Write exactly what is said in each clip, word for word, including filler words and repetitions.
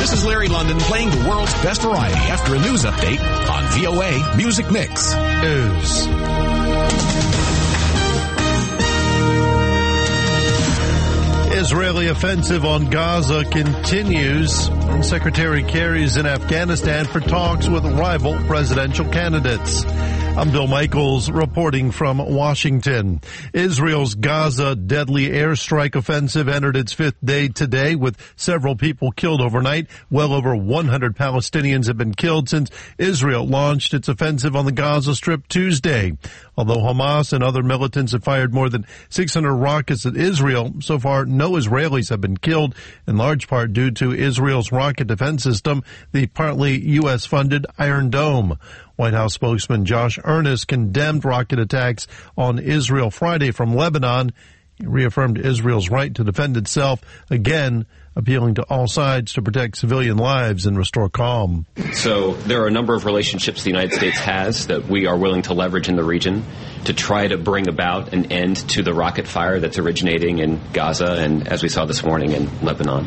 This is Larry London playing the world's best variety after a news update on V O A Music Mix. News. Israeli offensive on Gaza continues. Secretary Kerry is in Afghanistan for talks with rival presidential candidates. I'm Bill Michaels reporting from Washington. Israel's Gaza deadly airstrike offensive entered its fifth day today with several people killed overnight. Well over one hundred Palestinians have been killed since Israel launched its offensive on the Gaza Strip Tuesday. Although Hamas and other militants have fired more than six hundred rockets at Israel, so far no Israelis have been killed, in large part due to Israel's rocket defense system, the partly U S-funded Iron Dome. White House spokesman Josh Earnest condemned rocket attacks on Israel Friday from Lebanon. He reaffirmed Israel's right to defend itself, again appealing to all sides to protect civilian lives and restore calm. So there are a number of relationships the United States has that we are willing to leverage in the region to try to bring about an end to the rocket fire that's originating in Gaza and, as we saw this morning, in Lebanon.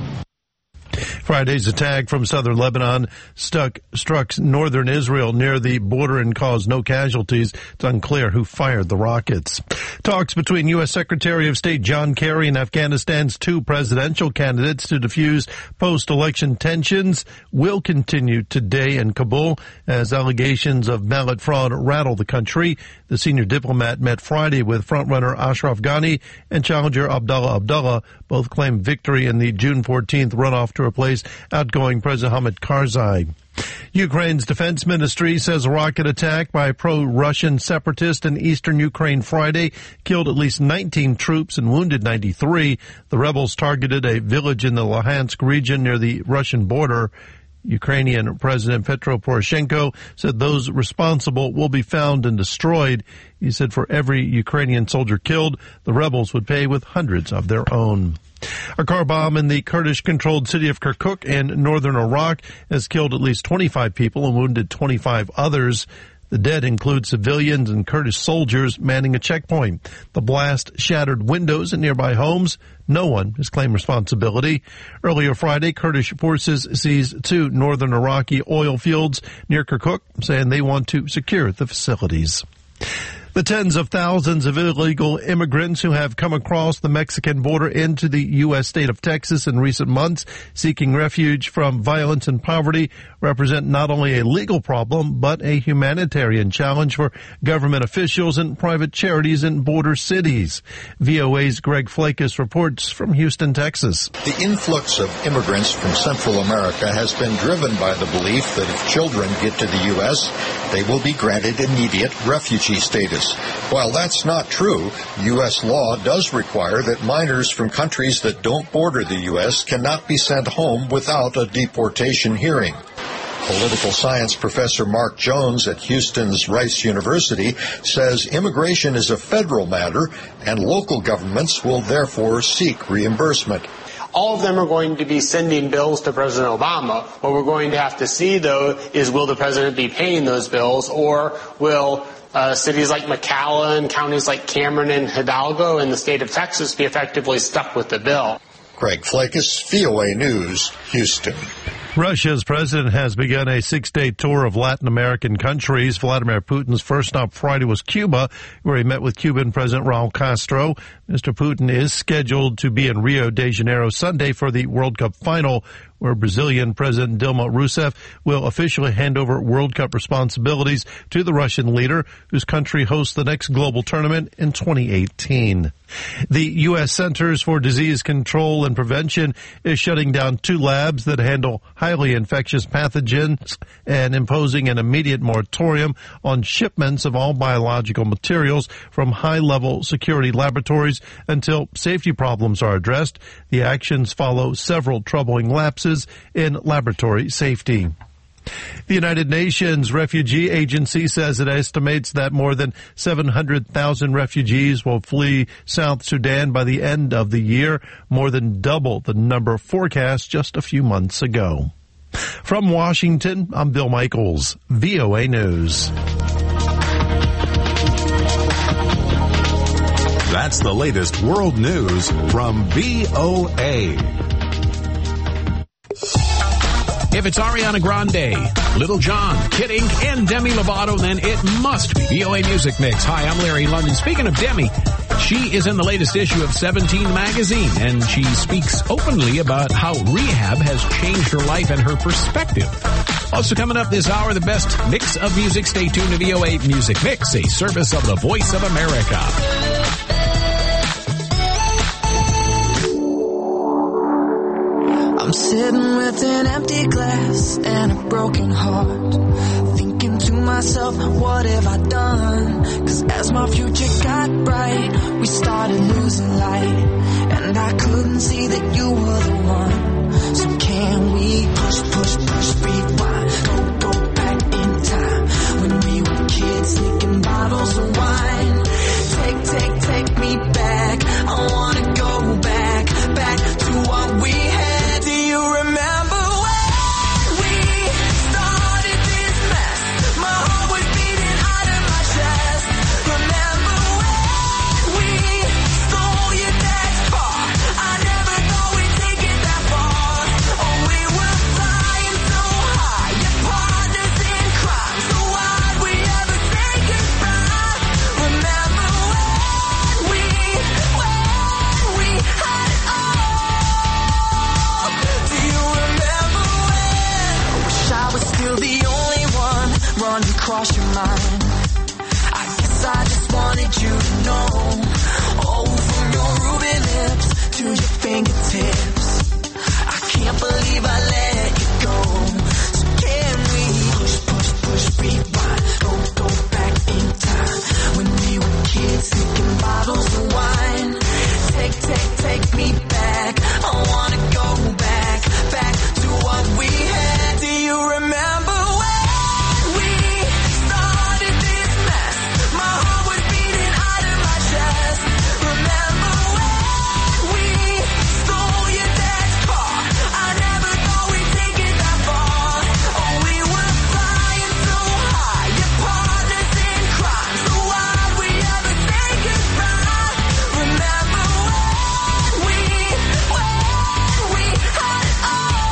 Friday's attack from southern Lebanon stuck, struck northern Israel near the border and caused no casualties. It's unclear who fired the rockets. Talks between U S. Secretary of State John Kerry and Afghanistan's two presidential candidates to defuse post-election tensions will continue today in Kabul as allegations of ballot fraud rattle the country. The senior diplomat met Friday with frontrunner Ashraf Ghani and challenger Abdullah Abdullah. Both claimed victory in the June fourteenth runoff to replace outgoing President Hamid Karzai. Ukraine's defense ministry says a rocket attack by pro-Russian separatists in eastern Ukraine Friday killed at least nineteen troops and wounded ninety-three. The rebels targeted a village in the Luhansk region near the Russian border. Ukrainian President Petro Poroshenko said those responsible will be found and destroyed. He said for every Ukrainian soldier killed, the rebels would pay with hundreds of their own. A car bomb in the Kurdish-controlled city of Kirkuk in northern Iraq has killed at least twenty-five people and wounded twenty-five others. The dead include civilians and Kurdish soldiers manning a checkpoint. The blast shattered windows in nearby homes. No one has claimed responsibility. Earlier Friday, Kurdish forces seized two northern Iraqi oil fields near Kirkuk, saying they want to secure the facilities. The tens of thousands of illegal immigrants who have come across the Mexican border into the U S state of Texas in recent months, seeking refuge from violence and poverty, represent not only a legal problem, but a humanitarian challenge for government officials and private charities in border cities. V O A's Greg Flakus reports from Houston, Texas. The influx of immigrants from Central America has been driven by the belief that if children get to the U S, they will be granted immediate refugee status. While that's not true, U S law does require that minors from countries that don't border the U S cannot be sent home without a deportation hearing. Political science professor Mark Jones at Houston's Rice University says immigration is a federal matter and local governments will therefore seek reimbursement. All of them are going to be sending bills to President Obama. What we're going to have to see, though, is will the president be paying those bills, or will uh, cities like McAllen, counties like Cameron and Hidalgo in the state of Texas be effectively stuck with the bill? Craig Flakus, V O A News, Houston. Russia's president has begun a six-day tour of Latin American countries. Vladimir Putin's first stop Friday was Cuba, where he met with Cuban President Raul Castro. Mister Putin is scheduled to be in Rio de Janeiro Sunday for the World Cup final, where Brazilian President Dilma Rousseff will officially hand over World Cup responsibilities to the Russian leader, whose country hosts the next global tournament in twenty eighteen. The U S. Centers for Disease Control and Prevention is shutting down two labs that handle highly infectious pathogens and imposing an immediate moratorium on shipments of all biological materials from high-level security laboratories until safety problems are addressed. The actions follow several troubling lapses in laboratory safety. The United Nations Refugee Agency says it estimates that more than seven hundred thousand refugees will flee South Sudan by the end of the year, more than double the number forecast just a few months ago. From Washington, I'm Bill Michaels, V O A News. That's the latest world news from V O A. If it's Ariana Grande, Little John, Kid Ink, and Demi Lovato, then it must be V O A Music Mix. Hi, I'm Larry London. Speaking of Demi, she is in the latest issue of Seventeen magazine, and she speaks openly about how rehab has changed her life and her perspective. Also coming up this hour, the best mix of music. Stay tuned to V O A Music Mix, a service of the Voice of America. I'm sitting with an empty glass and a broken heart, thinking to myself, what have I done? Cause as my future got bright, we started losing light, and I couldn't see that you were the one. So can we push, push, push, rewind, go, go back in time, when we were kids sneaking bottles of wine. Take, take, take me back, I wanna go back, back to what we had. Do you remember when we started this mess? My heart was beating out of my chest. Remember when we stole your dad's car? I never thought we'd take it that far. Oh, we were flying so high, your partners in crime. So why'd we ever say goodbye? Remember when we, when we had it all? Do you remember when? I wish I was still the only one running across your mind. I guess I just wanted you to know. Oh, from your ruby lips to your fingertips, I can't believe I let you go. So can we push, push, push, rewind, go, go back in time, when we were kids sneaking bottles of wine. Take, take, take me back, I wanna go back, back to what we had. Do you remember when we started this mess? My heart was beating out of my chest. Remember when we stole your dad's car? I never thought we'd take it that far. Oh, we were flying so high, your partners in crime. So why'd we ever say goodbye? Remember when we, when we had it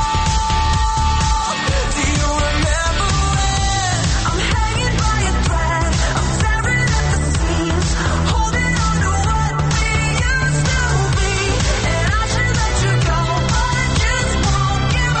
all? Do you remember when I'm hanging by a thread, I'm tearing at the seams, holding on to what we used to be, and I should let you go, but I just won't give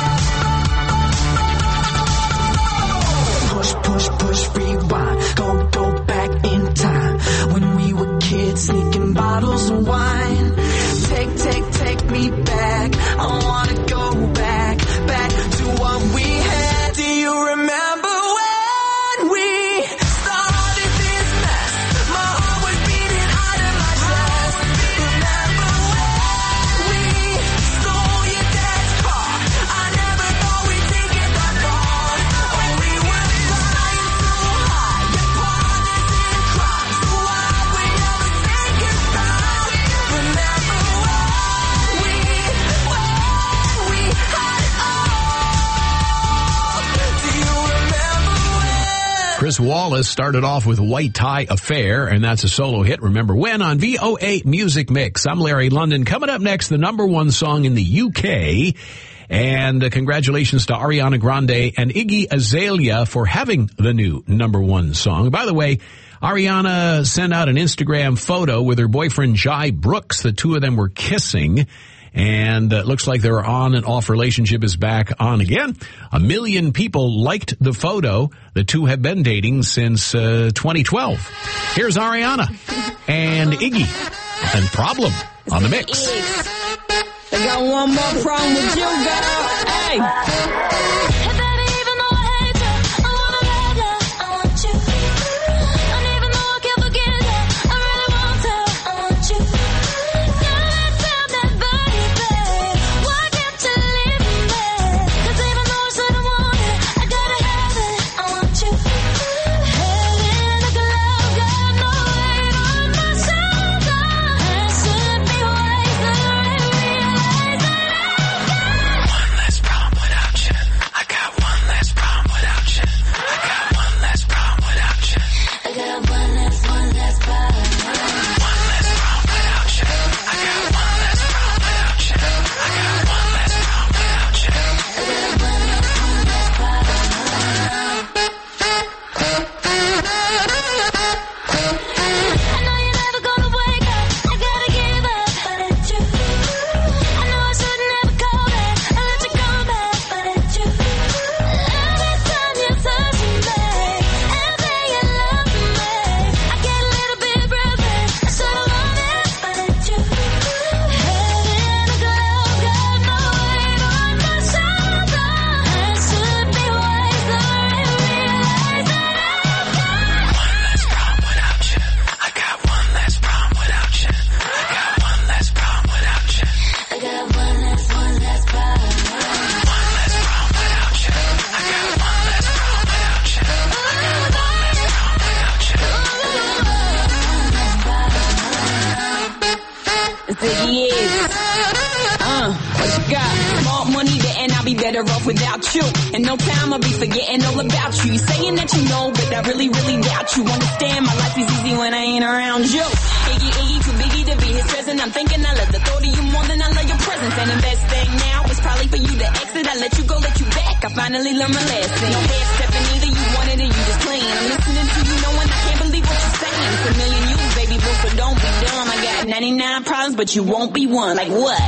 up. Push, push, push, rewind, go, go back in time, when we were kids sneaking bottles of wine. Take, take, take me back, I wanna go back, back to what we had. Do you remember when we started this mess? My heart was beating out of my chest. Remember when we stole your dad's car? I never thought we'd take it that far. Oh, we were flying so high, your partners in crime. So why'd we ever say goodbye? Remember when we, when we had it all? Do you remember when? Chris Wallace started off with White Tie Affair, and that's a solo hit. Remember when on V O A Music Mix. I'm Larry London. Coming up next, the number one song in the U K. And uh, congratulations to Ariana Grande and Iggy Azalea for having the new number one song. By the way, Ariana sent out an Instagram photo with her boyfriend Jai Brooks. The two of them were kissing. And it uh, looks like their on and off relationship is back on again. A million people liked the photo. The two have been dating since uh, twenty twelve. Here's Ariana and Iggy and Problem on the mix. I got one more problem with you, girl. Hey. be better off without you. In no time I'll be forgetting all about you. You saying that you know, but I really, really doubt you. Understand my life is easy when I ain't around you. Iggy, Iggy, too biggie to be his present. I'm thinking I love the thought of you more than I love your presence. And the best thing now is probably for you to exit. I let you go, let you back. I finally learned my lesson. No head stepping either, you wanted it, you just playing. I'm listening to you knowing I can't believe what you're saying. It's a million you, baby boo, so don't be dumb. I got ninety-nine problems, but you won't be one. Like what?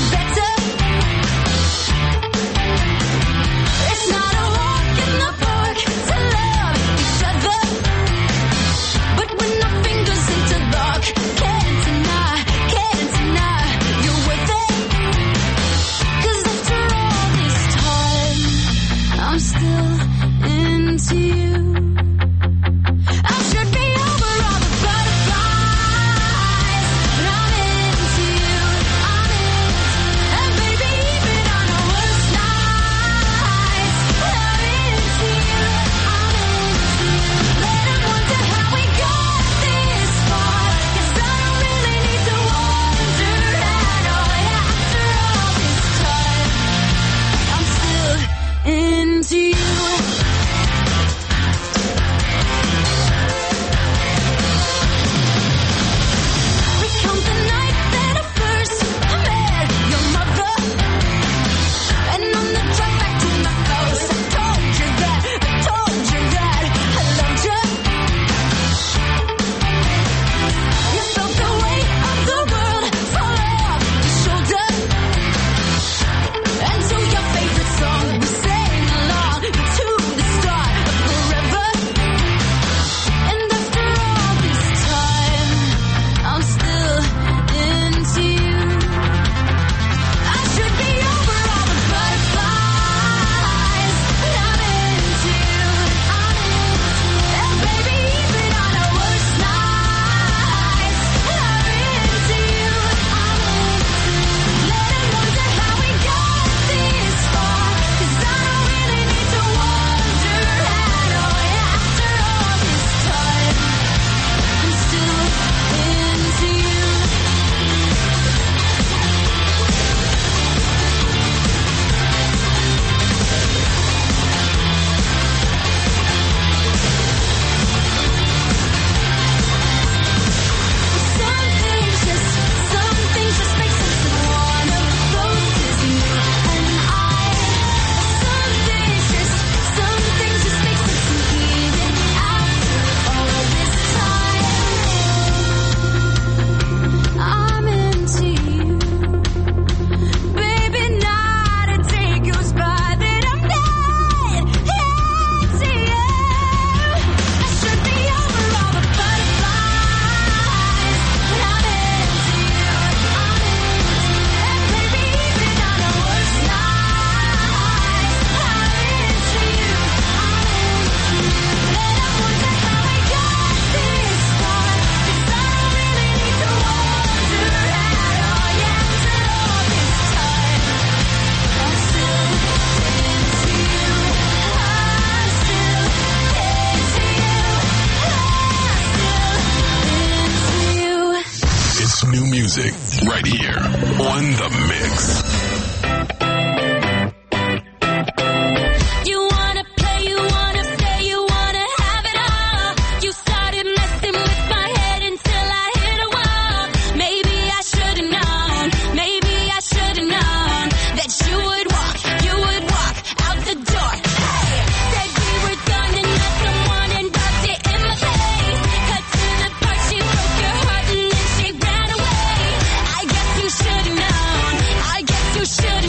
It's not a walk in the park. music right here on The Mix. Should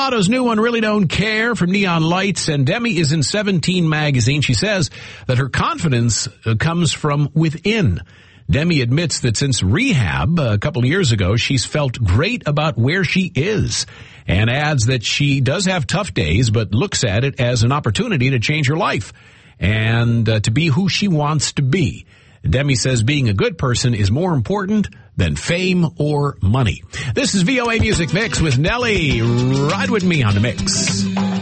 Lotto's new one, Really Don't Care, from Neon Lights, and Demi is in Seventeen magazine. She says that her confidence uh, comes from within. Demi admits that since rehab uh, a couple of years ago, she's felt great about where she is, and adds that she does have tough days, but looks at it as an opportunity to change her life and uh, to be who she wants to be. Demi says being a good person is more important than fame or money. This is V O A Music Mix with Nelly. Ride with me on the mix.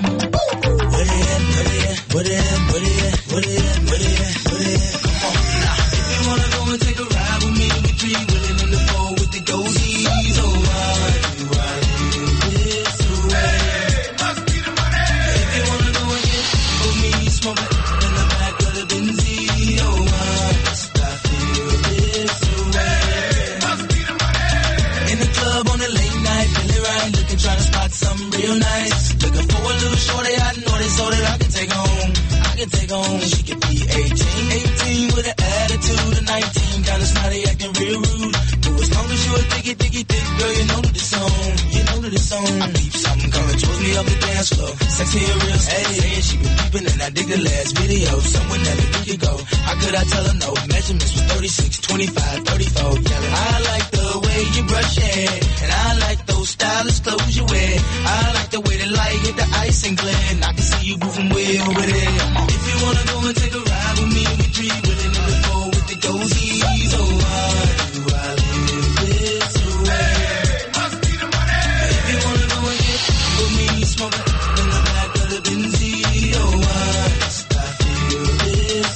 Real nice, looking for a little shorty, I know they so that I can take home. I can take home, she could be eighteen, eighteen with an attitude of nineteen, kinda snotty, acting real rude. But as long as you a thicky, thicky, thick girl, you know that it's on, you know that it's on. I peep something coming towards me up the dance floor, sexy and real, hey, saying she been peeping and I dig the last video, somewhere that a week ago. How could I tell her no? Measurements was thirty-six, twenty-five, thirty-four, yelling. I like the way you brush your hair, and I like those stylish clothes you wear. I like the way the light hit the ice and glint. I can see you moving way over there. If you wanna go and take a ride with me, we three willing in the four with the dozies. Oh, why do I live this way? Must be the money. If you wanna go and get with me, smoking in the back of the Benzie. Oh, why must I feel this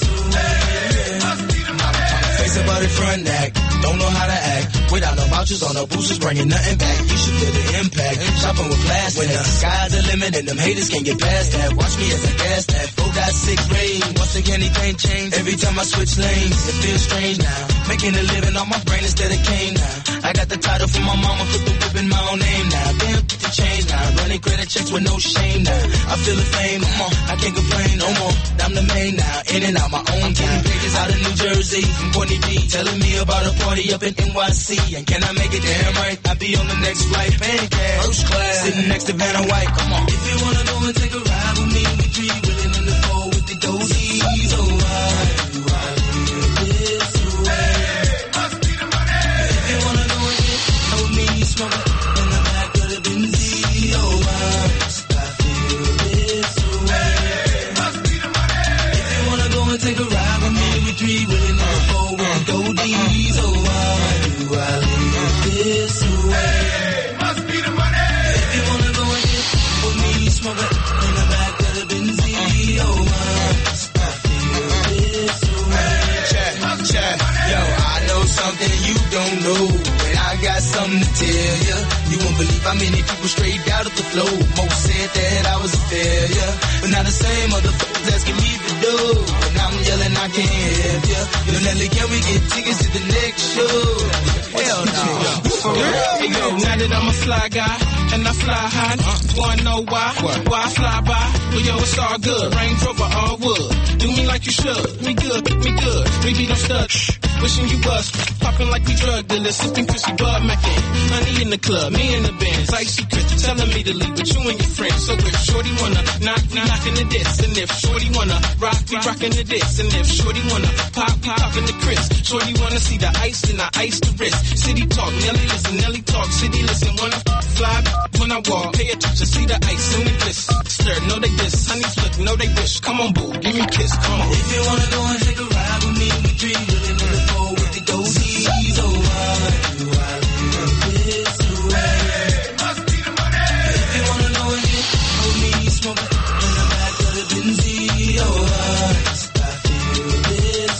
way? Must be the money. Face about it front act, don't know how to act. Without no vouchers on no boosters, bringing nothing back. You should feel the impact. Shopping with plastic. When the sky's the limit and them haters can't get past that. Watch me as I gas that. four got six rain. Once again, anything change. Every time I switch lanes, it feels strange now. Making a living on my brain instead of cane now. I got the title from my mama, put the whip in my own name now. Damn, get the change now. Running credit checks with no shame now. I feel the fame, come on, I can't complain no more. I'm the main now, in and out my own time. Pages out of New Jersey, from Courtney B, telling me about a party up in N Y C. And can I make it damn right? I'll be on the next flight, paying cash, first class, sitting next to Vanna White. Come on. If you wanna go and take a ride with me, we three willing in the four with the dozies. Oh, why do I live this way? Must be the money. If you wanna go and get with me, smoking in the back of the Benzie. Oh, why must I feel this way? Must be the money. If you wanna go and take a ride with me, we three willing in the four with the dozies. Oh, why do I live this way? Must be the money. If you wanna go and get with me, smoking in the back of the Benzie. Oh, why must I feel this way? Check, check. Yo, I know something you don't know, and I got something to tell ya. You won't believe how many people straight out of the flow. Most said that I was a failure, but now the same motherfuckers asking me to do. And I'm yelling, I can't help ya. Yo, Nelly, can we get tickets to the next show? Hell no. For real? Hey, yo, now that I'm a fly guy, and I fly high, wanna know why? Why I fly by? Well, yo, it's all good. Range Rover, all wood. Do me like you should. Me good, me good. We beat them studs. Wishing you was popping like we drug dealers, sipping Chrissy Bud Mackin. Honey in the club, me in the bands, icy Chris telling me to leave with you and your friends. So if Shorty wanna knock, we knockin' the diss, and if Shorty wanna rock, we rockin' the diss, and if Shorty wanna pop, we poppin' the Chris. Shorty wanna see the ice, then I ice the wrist. City talk, Nelly listen, Nelly talk, city listen. When I fly, when I walk, pay attention, see the ice in the bliss. Stir, know they diss, honey flick, know they wish. Come on, boo, give me a kiss, come on. If you wanna go and take a ride with me, we three really know the four with the dozies. Oh, why do I live this way? Must be the money. If you wanna know and get with me, smoking in the back of the Benzie. Oh, why must I feel this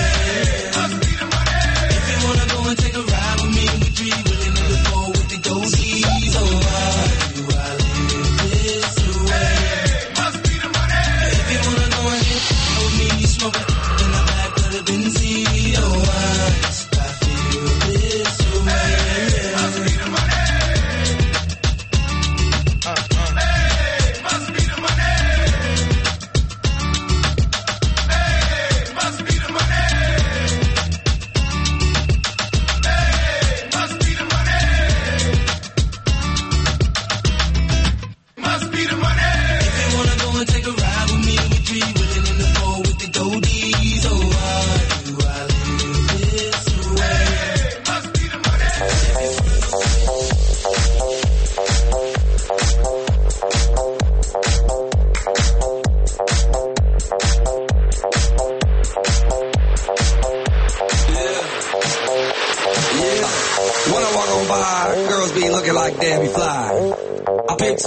way? Must be the money. If you wanna go and take a ride with me, we three really know the four with the dozies. Oh, why do I live this way? Must be the money. If you wanna go and get with me, smoking in the back of the Benzie. Oh, why must I feel this way? Must be the money. Uh, uh. Hey, must be the money.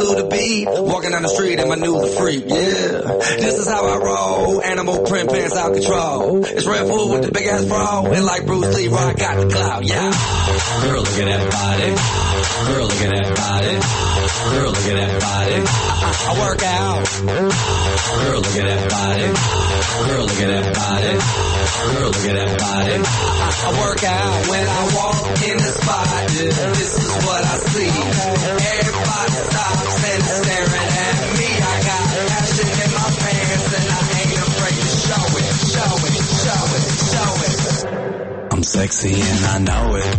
to the beat. Walking down the street and my new the freak, yeah. This is how I roll. Animal print pants out control. It's Red Bull with the big ass bra. And like Bruce Lee, I got the clout, yeah. Girl, look at that body. Girl, look at that body. Girl, look at that body. I, I, I work out. Girl, look at that body. Girl, look at that body. Girl, look at that body. I, I, I work out when I walk in the spot. Yeah, this is what I see. Everybody stops and is staring at me. I got passion in my pants and I ain't afraid to show it, show it, show it, show it. I'm sexy and I know it.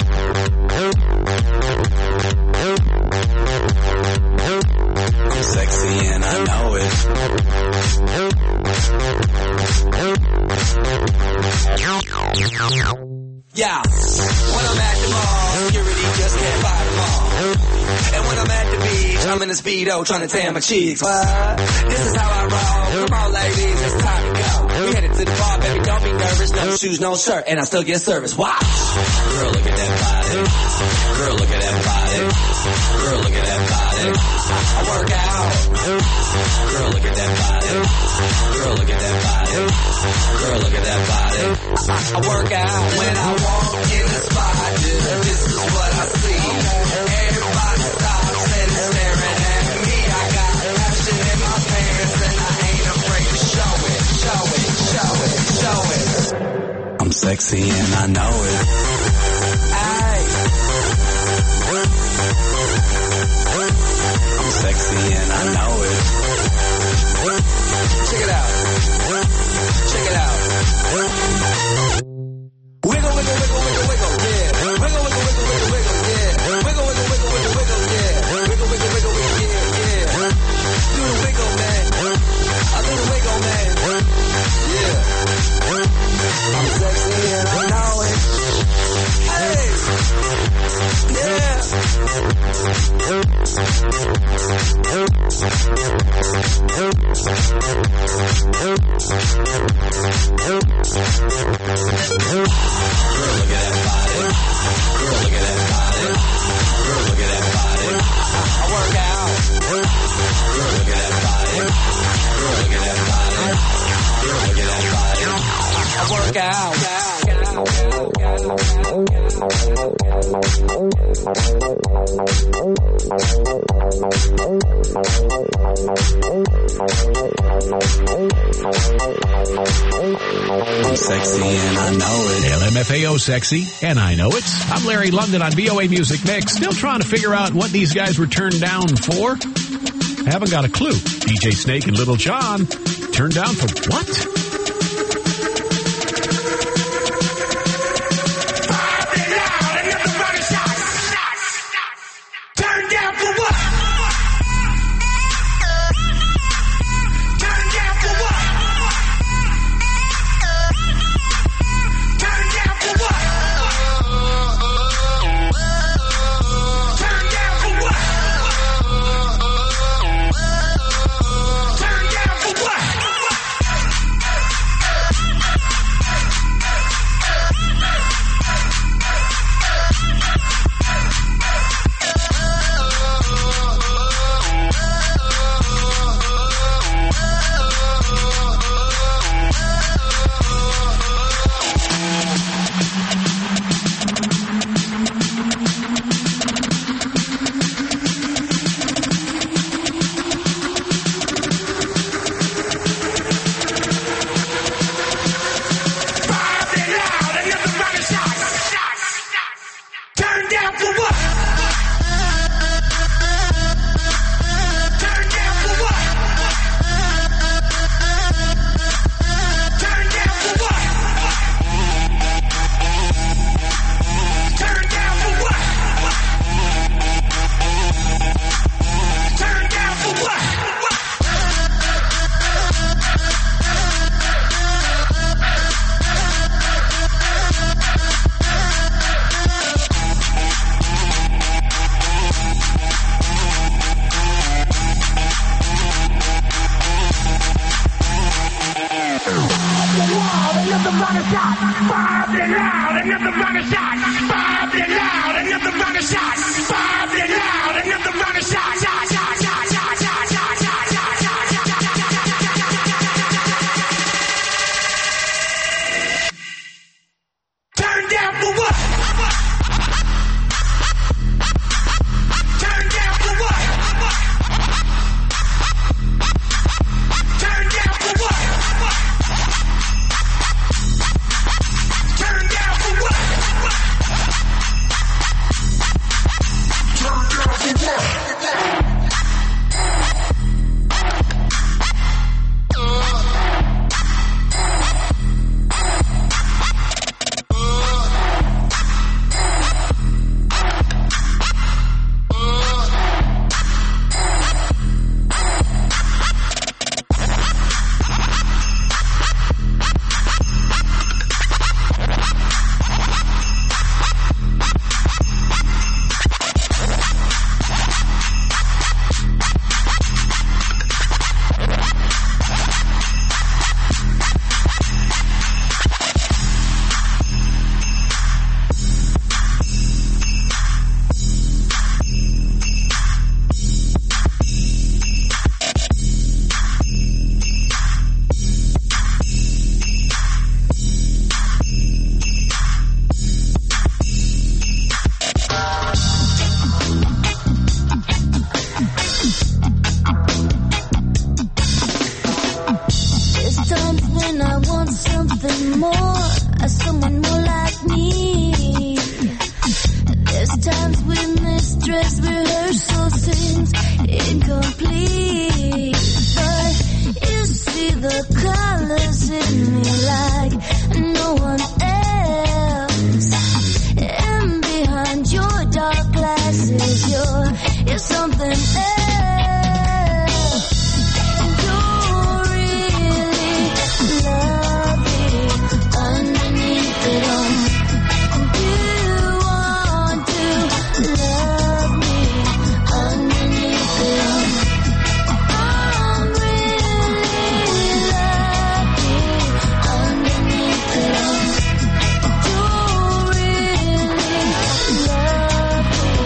I'm sexy and I know it. Yeah, when I'm at the mall, security just can't buy them all. And when I'm at the beach, I'm in a Speedo trying to tan my cheeks. What? This is how I roll. Come on, ladies, it's time to go. We headed to the bar, baby, don't be nervous. No shoes, no shirt, and I still get service. Watch. Girl, look at that body. Girl, look at that body. Girl, look at that body. I, I work out. Girl, look at that body. Girl, look at that body. Girl, look at that body. I, I work out when I walk in the spot. Yeah, this is what I see. Everybody stops and is staring at me. I got passion in my pants and I ain't afraid to show it, show it, show it, show it. I'm sexy and I know it. Aye. I'm sexy and I know it. Check it out. Check it out. Wiggle, wiggle, wiggle, wiggle, wiggle, yeah. Wiggle, wiggle, wiggle, wiggle, wiggle, yeah. Wiggle, wiggle, wiggle, wiggle, wiggle, yeah. Wiggle, wiggle, wiggle, wiggle, yeah, yeah. Do the wiggle, man. I do the wiggle, man. Yeah. I'm sexy and I know it. Hey. Yeah. Girl, look at that body. Girl, look at that body. Girl, look at that body. I work out. Girl, look at that body. Girl, look at that body. Girl, look at that body. I work out. I'm sexy and I know it. L M F A O sexy, and I know it. I'm Larry London on V O A Music Mix. Still trying to figure out what these guys were turned down for. I haven't got a clue. D J Snake and Little John turned down for what? Another round of shots. Five and loud, another round of shots. Shots, shots. something more, someone more like me. There's times we miss dress rehearsal scenes incomplete, but you see the colors in me like no one else. And behind your dark glasses, you're, you're something else. You're really lovely underneath it all. You want to love me underneath it all. I'm really lucky underneath it all. You're really lovely.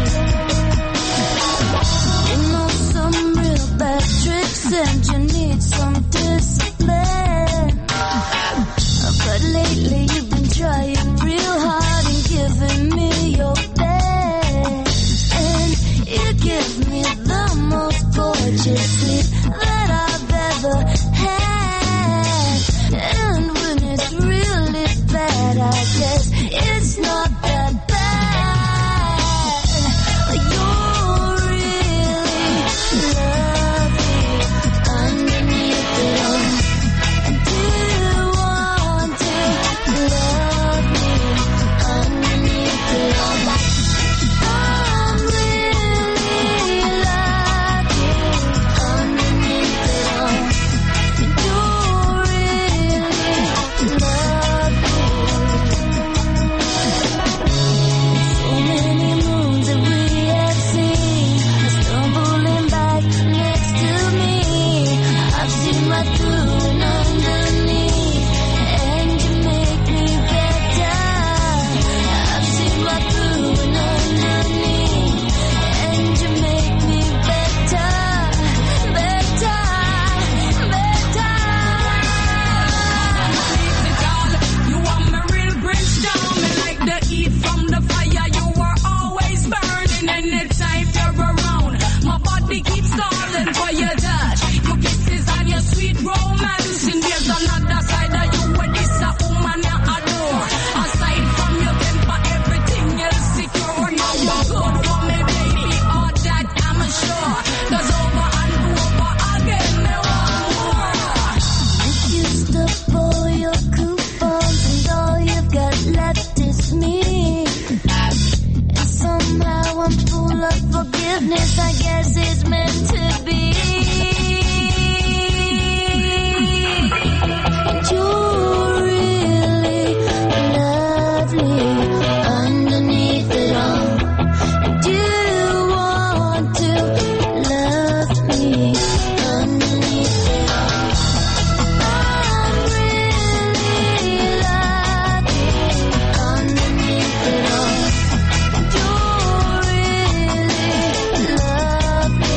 You know some real bad tricks and you need some discipline. But lately you've been trying real hard and giving me your best. And you give me the most gorgeous sleep that I've ever had. And when it's really bad, I guess it's not that bad. You're really lovely underneath it all. Do you want to love me underneath it all? I'm really lucky underneath it all. You're really lovely. So many moons that we have seen stumbling back next to me. I've seen right through and underneath, and you make me better. I've seen right through and underneath, and you make me better, better, better. You are my real brimstone, and like the heat from the fire, you are always burning. Anytime you're around, my body keeps calling for your touch, your kisses and your sweet romance. And there's another side of you, and this a woman you adore. Aside from your temper, everything else secure. Now you're good for me, baby, all that I'm sure. 'Cause over and over again, me want more. You used up all your coupons and all you've got left is me. And somehow I'm full of forgiveness, I guess it's meant to be. And you're really lovely underneath it all. Do you want to love me underneath it all? I'm really lucky underneath it all. You're really lovely.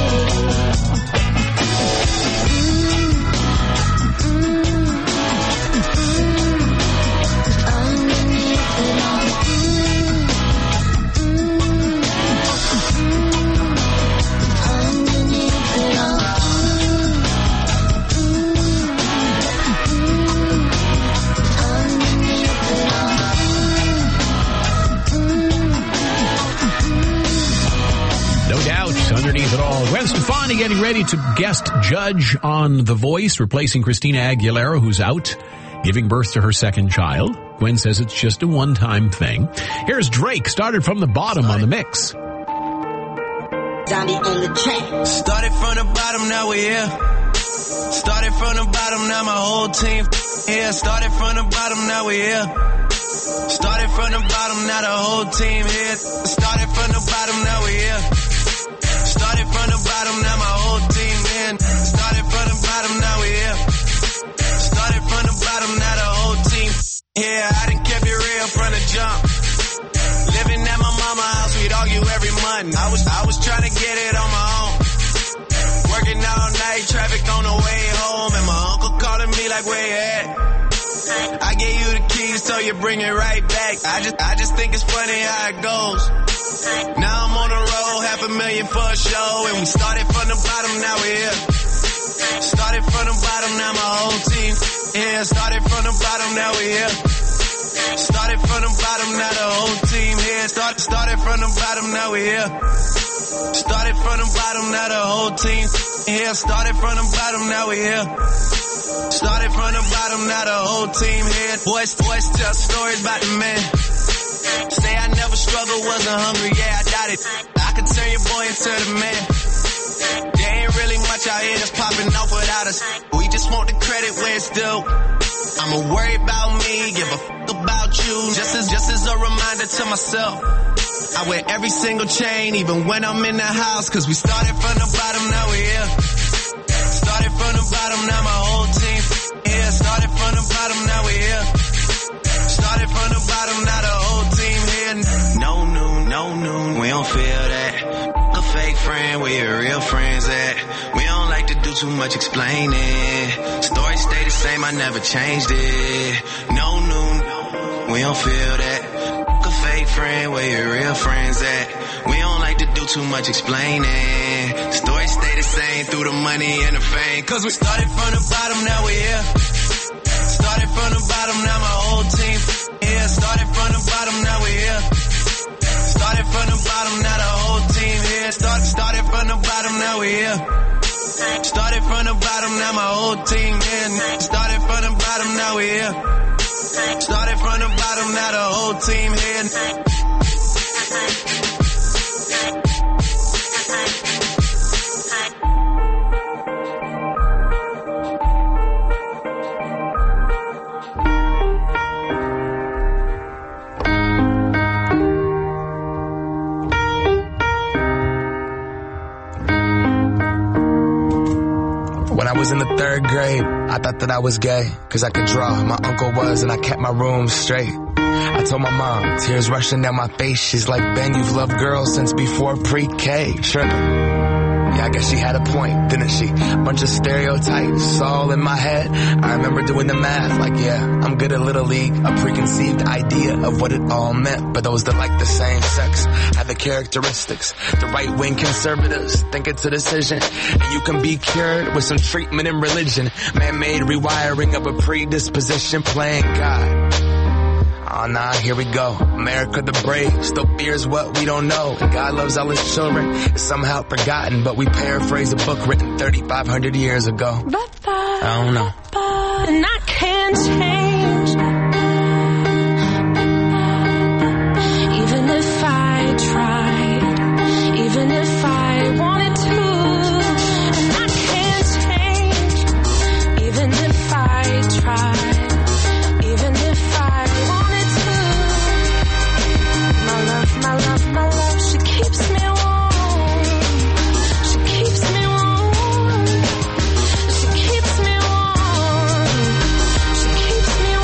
No doubt, underneath it all. Gwen Stefani getting ready to guest judge on The Voice, replacing Christina Aguilera, who's out, giving birth to her second child. Gwen says it's just a one-time thing. Here's Drake, started from the bottom on the mix. Zombie on the track. Started from the bottom, now we're here. Started from the bottom, now my whole team here. Started from the bottom, now we're here. Started from the bottom, now the whole team here. Started from the bottom, now we're here. Started from the bottom, now my whole team in. Started from the bottom, now we're here. Started from the bottom, now the whole team here. I done kept it real from the jump. Living at my mama's house, we'd argue every month. I was I was trying to get it on my own. Working all night, traffic on the way home, and my uncle calling me like, where you at? I gave you the keys, so you bring it right back. I just I just think it's funny how it goes. Now I'm on the road, half a million for a show, and we started from the bottom, now we're here. Started from the bottom, now my whole team here. Started from now we here. Started from the bottom, now the whole team here. Started from the bottom, now we here. Started from the bottom, now the whole team here. Boys, boys tell stories about the man. Say I never struggled, wasn't hungry, yeah, I doubt it. I could turn your boy into the man. There ain't really much out here that's popping off without us. We just want the credit where it's due. I'ma worry about me, give a fuck about you. Just as, just as a reminder to myself. I wear every single chain, even when I'm in the house. Cause we started from the bottom, now we here. Started from the bottom, now my whole team here. Started from the bottom, now we here. Started from the bottom, now the whole team here. No noon, no noon, we don't feel that. A fake friend, where your real friends at? We don't like to do too much explaining. Stories stay the same, I never changed it. No noon, we don't feel that. A fake friend, where your real friends at? We don't like to do too much explaining. Stories stay the same through the money and the fame. Cause we started from the bottom, now we here. Started from the bottom, now my whole team here. Started from the bottom, now we here. Started from the bottom, now the whole team here. Started, started from the bottom, now we here. Started from the bottom, now my whole team here. Started from the bottom, now we here. Started from the bottom, now the whole team here. When I was in the third grade, I thought that I was gay, cause I could draw. My uncle was, and I kept my room straight. I told my mom, tears rushing down my face. She's like, Ben, you've loved girls since before pre-K. Tripping. Yeah, I guess she had a point, didn't she? Bunch of stereotypes all in my head. I remember doing the math, like, yeah, I'm good at Little League. A preconceived idea of what it all meant. But those that like the same sex have the characteristics. The right-wing conservatives think it's a decision. And you can be cured with some treatment and religion. Man-made rewiring of a predisposition, playing God. Oh, nah, here we go. America the brave still fears what we don't know. And God loves all his children. It's somehow forgotten, but we paraphrase a book written thirty-five hundred years ago. I don't know. And I can't change. Even if I tried, even if I wanted to. And I can't change. Even if I tried. My love, my love, she keeps me warm. She keeps me warm. She keeps me warm. She keeps me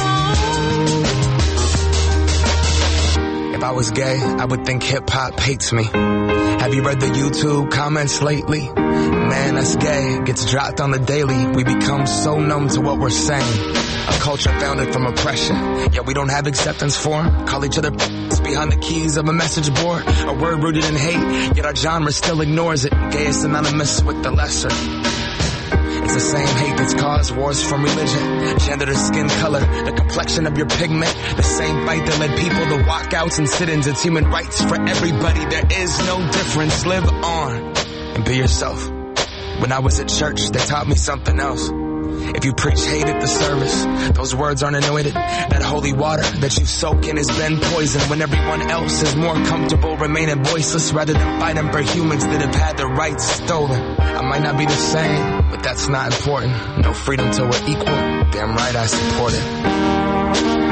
warm. If I was gay, I would think hip-hop hates me. Have you read the YouTube comments lately? Man, that's gay. Gets dropped on the daily. We become so numb to what we're saying. A culture founded from oppression. Yeah, we don't have acceptance for 'em. Call each other behind the keys of a message board. A word rooted in hate, yet our genre still ignores it. Gay is synonymous with the lesser. It's the same hate that's caused wars from religion, gender to skin color, the complexion of your pigment. The same fight that led people to walkouts and sit-ins. It's human rights for everybody. There is no difference. Live on and be yourself. When I was at church, they taught me something else. If you preach hate at the service, those words aren't anointed. That holy water that you soak in has been poisoned when everyone else is more comfortable remaining voiceless rather than fighting for humans that have had their rights stolen. I might not be the same, but that's not important. No freedom till we're equal. Damn right I support it.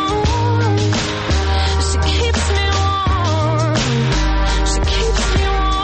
She keeps me warm.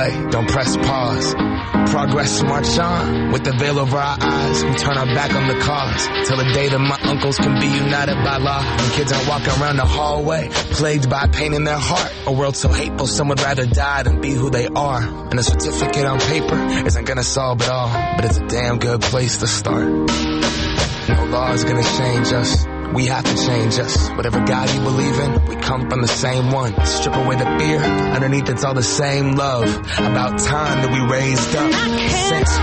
play, don't press pause. Progress march on, with the veil over our eyes, we turn our back on the cause, till the day that my uncles can be united by law, and kids aren't walking around the hallway, plagued by pain in their heart, a world so hateful some would rather die than be who they are, and a certificate on paper isn't gonna solve it all, but it's a damn good place to start. No law is gonna change us. We have to change us. Whatever God you believe in, we come from the same one. Strip away the fear, underneath it's all the same love. About time that we raised up. Since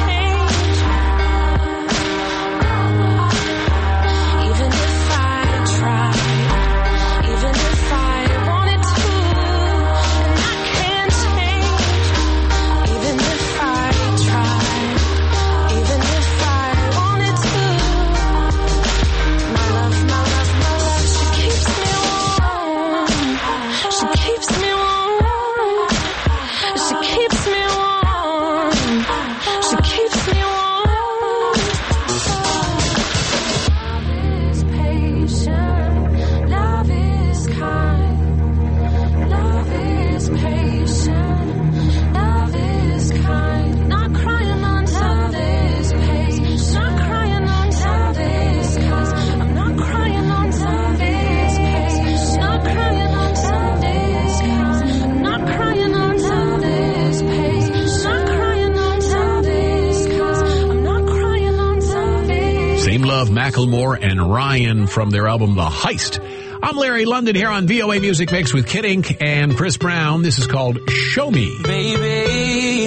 Macklemore and Ryan from their album The Heist. I'm Larry London here on V O A Music Mix with Kid Ink and Chris Brown. This is called Show Me. Baby,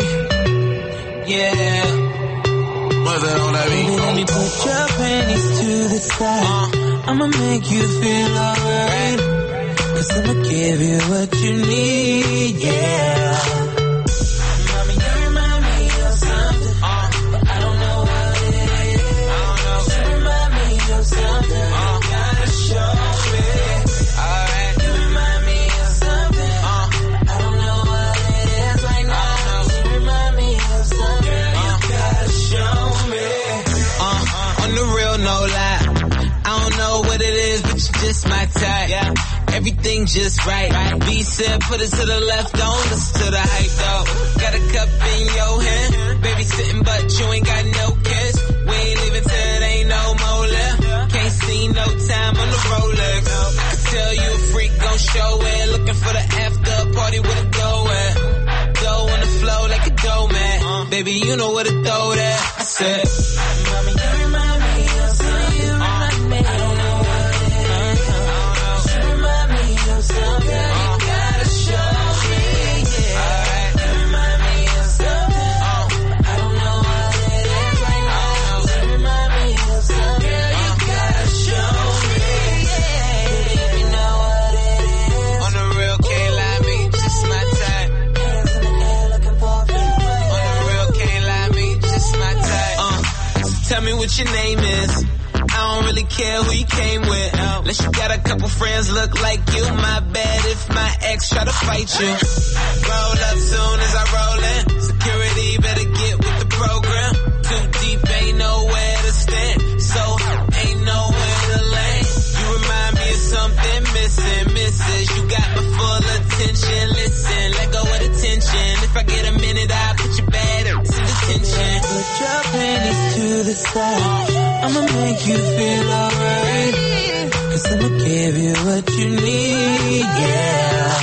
yeah. What's that on that beat? Let me put your panties to the side. Uh, I'ma make you feel alright. Cause I'ma give you what you need, yeah. Mommy, you remind me of something, uh, but I don't know what it is. Something uh, you gotta show me. Alright, you remind me of something. Uh, I don't know what it is right now. You remind me of something. Uh, you gotta show me. Uh, uh, on the real, no lie. I don't know what it is, but you just my type. Yeah. Everything just right. right. B said put it to the left, don't listen to the hype though. Got a cup in your hand, baby sitting but you ain't got no kiss. We ain't leaving till it ain't no more left. Can't see no time on the Rolex. I can tell you a freak gon' show it. Looking for the after party with a go at. Go on the flow like a dough man. Uh, baby, you know where to throw that. I said, Mommy, you remind me of something. You remind me. I don't know what it is. I don't know. You remind me of something. Uh, you gotta show me. Yeah. Alright, you remind me of something. Uh, I don't know what it is right now. You remind me of something. Girl, you gotta show me. Yeah. Baby, if you know what it is. On the real, can't lie me, just my type. Hands in the air looking for a free play. On the real, can't lie me, just my type. Uh, so tell me what your name is. I don't really care who you came with. Unless you got a couple friends look like you. My bad if my ex try to fight you. Roll up soon as I roll in. Security better get with the program. Too deep, ain't nowhere to stand. So ain't nowhere to land. You remind me of something missing, missus. You got my full attention. Listen, let go of the tension. If I get a minute, I'll put you bad in detention. Put your panties to the side. I'ma make you feel alright. Cause I'ma give you what you need, yeah.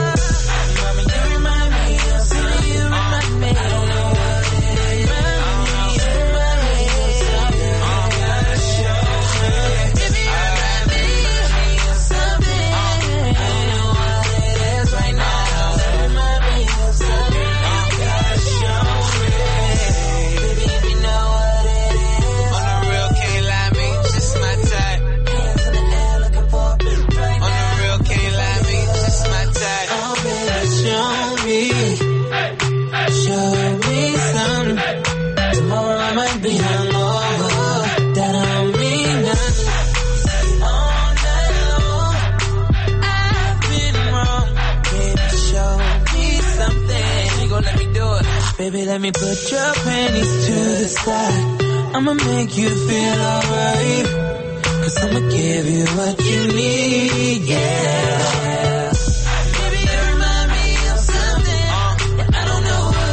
Mommy, you remind me of something. You remind me. I don't know what it is. You remind me of something. You gotta show me. Baby, you remind me of something. I don't know what it is right now. You remind me of something. You gotta show me. Baby, if you know what it is. On the real, can't lie me, just my type. Hands in the air looking for a big break. On the real, can't lie me, just my type. Oh, baby, show me. Show me something. Tomorrow I might be hungover. That don't mean nothing. All night long, I've been wrong. Baby, show me something. You gon' let me do it. Baby, let me put your panties to the side. I'ma make you feel alright. Cause I'ma give you what you need, yeah. Baby, you remind me of something. I don't know what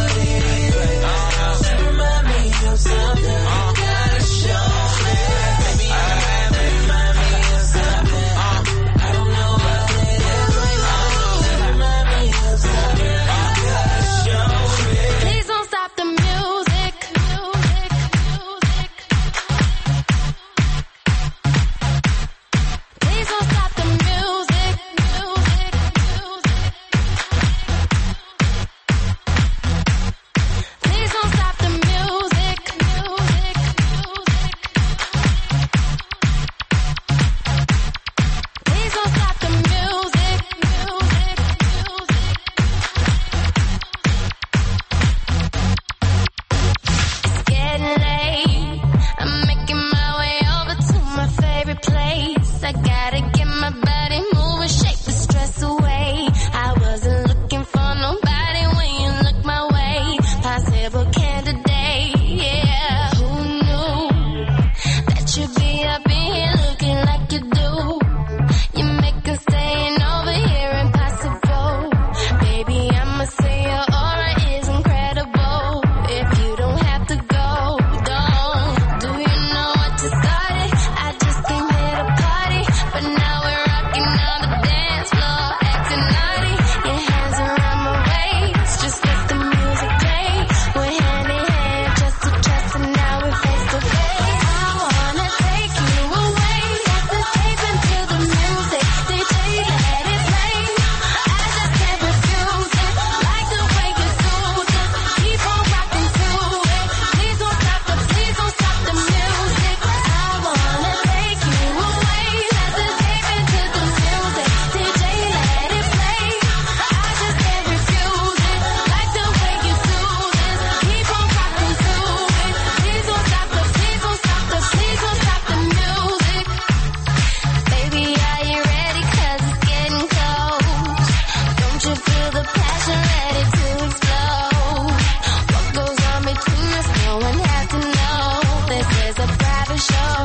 should be up in here looking like you do. You make us staying over here impossible. Baby, I'ma say your aura is incredible. If you don't have to go, don't. Do you know what you started? I just came here to party, but now we're rocking on the dance floor, acting naughty. Your hands around my waist, just let the music play. We're hand in hand, just to trust, and now we're face to face. I wanna take you away, set the tape into the music. D J, let it play. I just can't refuse it. Like the way you soothe it. Keep on rocking to it. Please don't stop the, please don't stop the music. I wanna take you away, set the tape into the music. D J, let it play. I just can't refuse it. Like the way you soothe it. Keep on rocking to it. Please don't stop the, please don't stop the, please don't stop the music. Baby, are you ready? 'Cause it's getting close. Don't you feel the passion ready to explode? What goes on between us, no one has to know. This is a private show.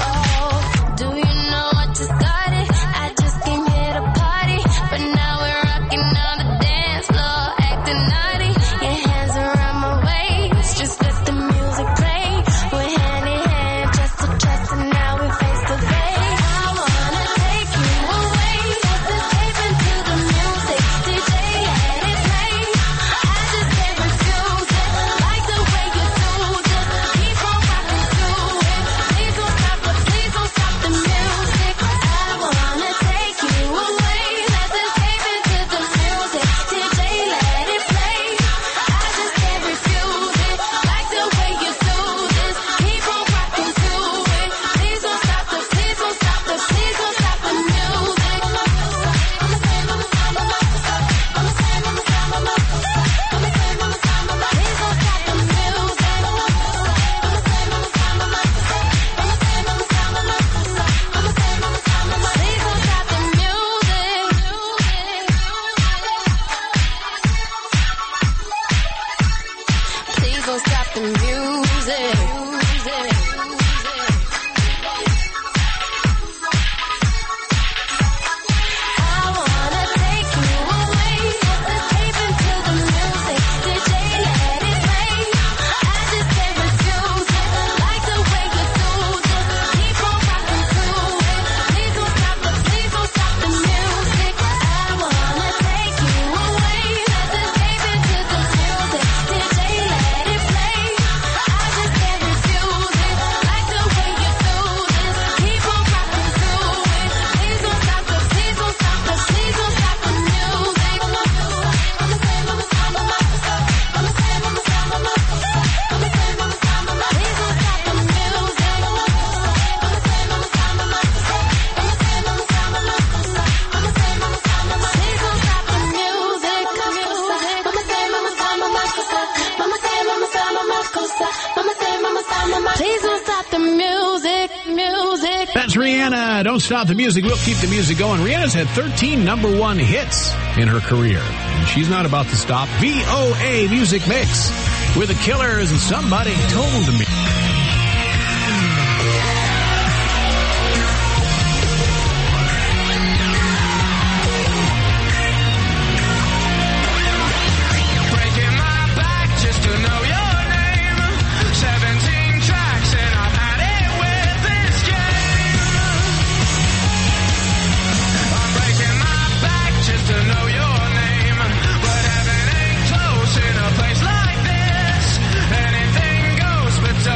Do you know what you started? I just came here to party, but now we're rocking on the dance floor, acting naughty. Your hands around my waist, just let the music play. We're hand in hand, just to trust, and now we're face to face. I wanna take you away, set the tape into the music. D J, let it play. I just can't refuse it. Like the way you soothe it. Keep on rocking to it. Please don't stop the, please don't stop the music. I wanna take you away, set the tape into the music. D J, let it play. I just can't refuse it. Like the way you soothe it. Keep on rocking to it. Please don't stop the, please don't stop the, please don't stop the music. I'ma say, I'ma say, I'ma say, I'ma say, I'ma say, I'ma say, I'ma say, I'ma say, I'ma say, please don't stop the music. I'ma say, I'ma say, I'ma say, I'ma say, I'ma say, I'ma say, I'ma say, I'ma say, I'ma say, I'ma say, please don't stop the music. Please don't stop the music. I wanna take you away, set the tape into the music. D J, let it play. I just can't refuse it. Like the way you soothe it. Keep on rocking to it. Please don't stop the, please don't stop the music. I wanna take you away, set the tape into the music. D J, let it play. I just can't refuse it. Like the way you soothe it. Keep on rocking to it. Please don't stop the, please don't stop the, please don't stop the music. I'ma say, I'ma say, I'ma say, I'ma say, I'ma say, I'ma say, I'ma say, I'ma say, I'ma say, please don't stop the music. I'ma say, I'ma say, I'ma say, I'ma say, I'ma say, I'ma say, I'ma say, I'ma say, I'ma say, I'ma say, please don't stop the music. I'ma say, I'ma say, I'ma say, I'ma say, I'ma say, I'ma say, I'ma say, I'ma say, please don't stop the music, music. That's Rihanna. Don't stop the music. We'll keep the music going. Rihanna's had thirteen number one hits in her career, and she's not about to stop. V O A Music Mix with the Killers and Somebody Told Me. Breaking my back just to know your name. Seventeen tracks and I've had it with this game. I'm breaking my back just to know your name. But heaven ain't close in a place like this. Anything goes, but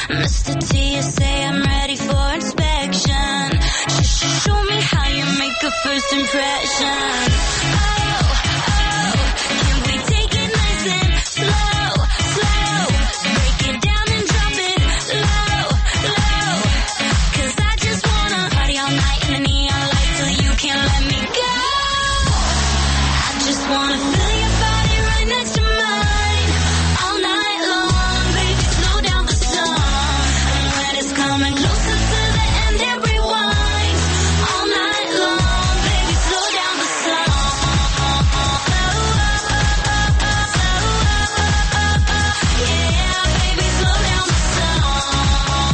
Mister T, you say I'm ready for inspection. Sh- show me how you make a first impression. Oh, oh, can we take it nice and slow, slow? Break it down and drop it low, low. 'Cause I just wanna party all night in the neon light till you can't let me go. I just wanna feel your body right next to mine all night long, baby. Slow down the song, and when it's coming closer to the end, it rewinds all night long, baby. Slow down the song. Yeah, baby, slow down the song.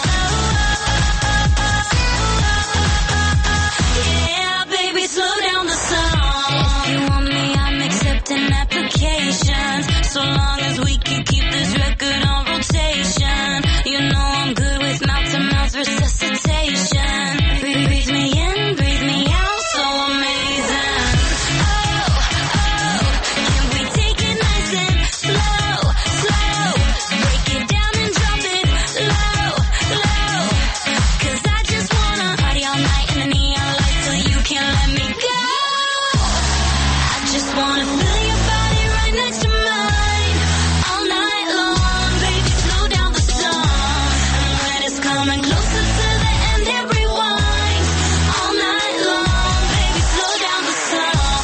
Yeah, baby, slow down the song. If you want me, I'm accepting applications, so long as we can keep this record on rotation. You know I'm good with mouth-to-mouth resuscitation. Breathe, breathe me in, breathe me out, so amazing. Oh, oh, can we take it nice and slow, slow? Break it down and drop it low, low. 'Cause I just wanna party all night in the neon light till you can't let me go. I just wanna feel your body right next to mine all night long, baby. Slow down the song, and when it's coming closer to the end, it rewinds all night long, baby. Slow down the song.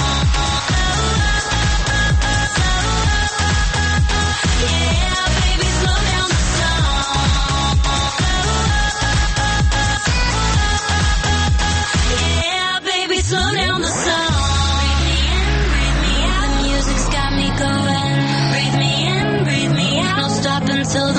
Yeah, baby, slow down the song. Yeah, baby, slow down the song. Breathe me in, breathe me out. The music's got me going. Breathe me in, breathe me out. No stop until the